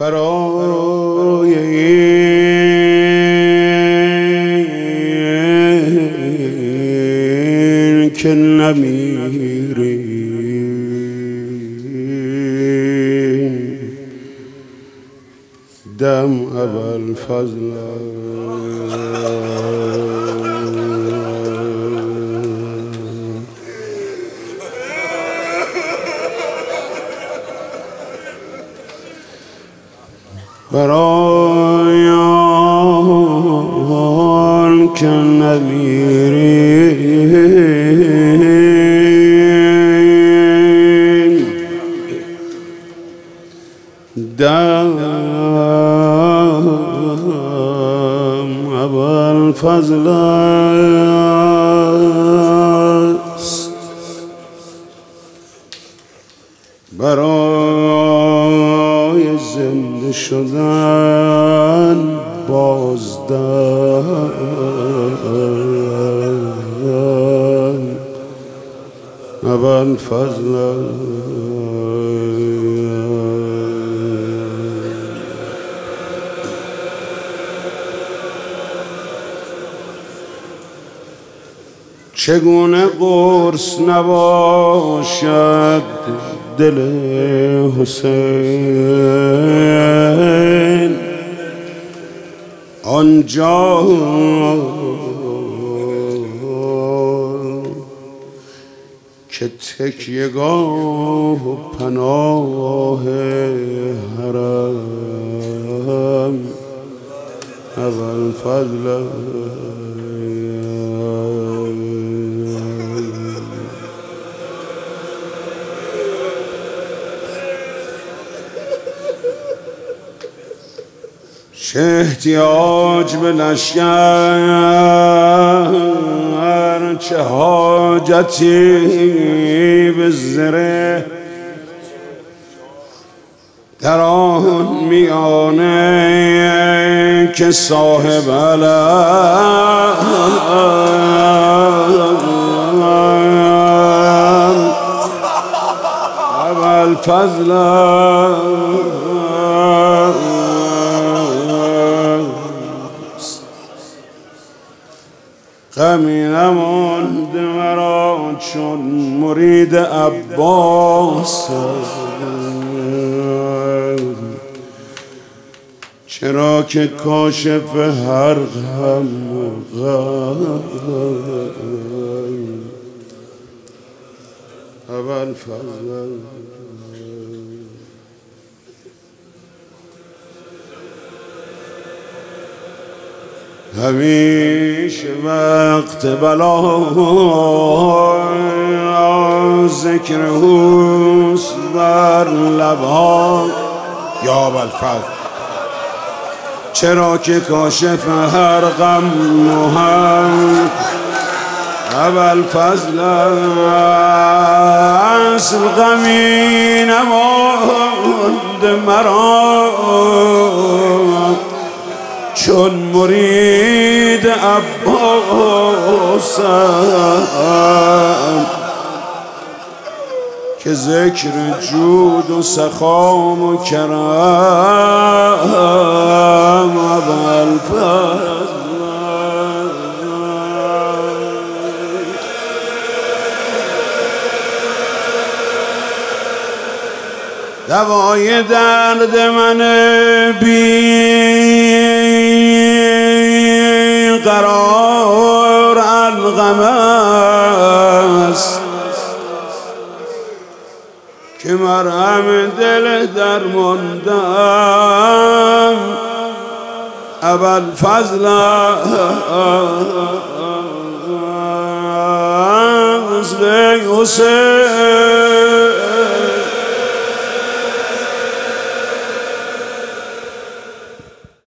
برای این که نمیری دم ابوالفضل برای آن که نمیریم دم ابوالفضل است برای زنده شدن بازدم ابوالفضل چگونه قرص نباشد دل حسین آنجا که تکیه‌گاه و پناه حرم ابوالفضل چه احتیاج به لشکر چه حاجتی به زره در آن میانه که صاحب علم ابوالفضل غمی نماند مرا چون مرید عباس چرا که کاشف هر غم و غم ابوالفضل همیشه وقت بلا ذکر حسن بر لبها یا ابوالفضل چرا که کاشف هر غم و هم ابوالفضل اصل غمی نماند مرا چون مرید عباسم که ذکر جود و سخام و کرم ابوالفضل دوای درد من بی قرار الغم است که مرهم دل درماندم ابوالفضل حسین